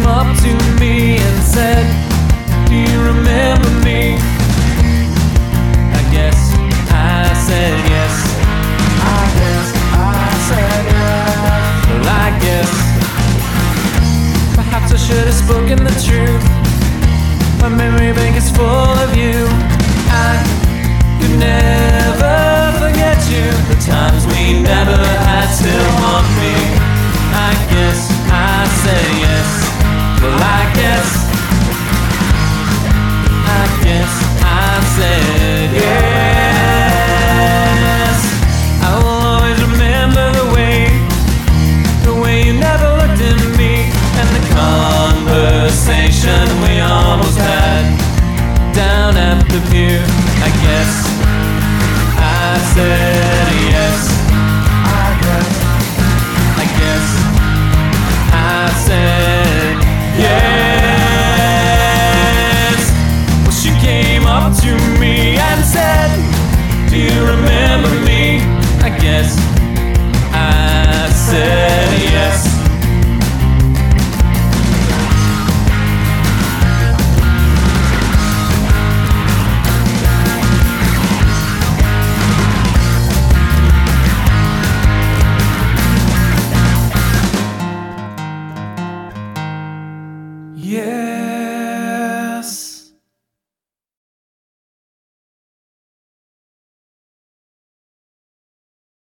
up to me and said, "Do you remember me?" I guess I said yes. I guess I said yes. Well, I guess perhaps I should have spoken the truth. My memory bank is full of you. I could never forget you. The times we never had still haunt me. I guess I said yes. Well, I guess I said yes. I will always remember the way you never looked at me, and the conversation we almost had down at the pier. I guess I said yes. I guess I said yes. Well, she came up to me and said, "Do you remember me?" I guess I said yes. Yeah.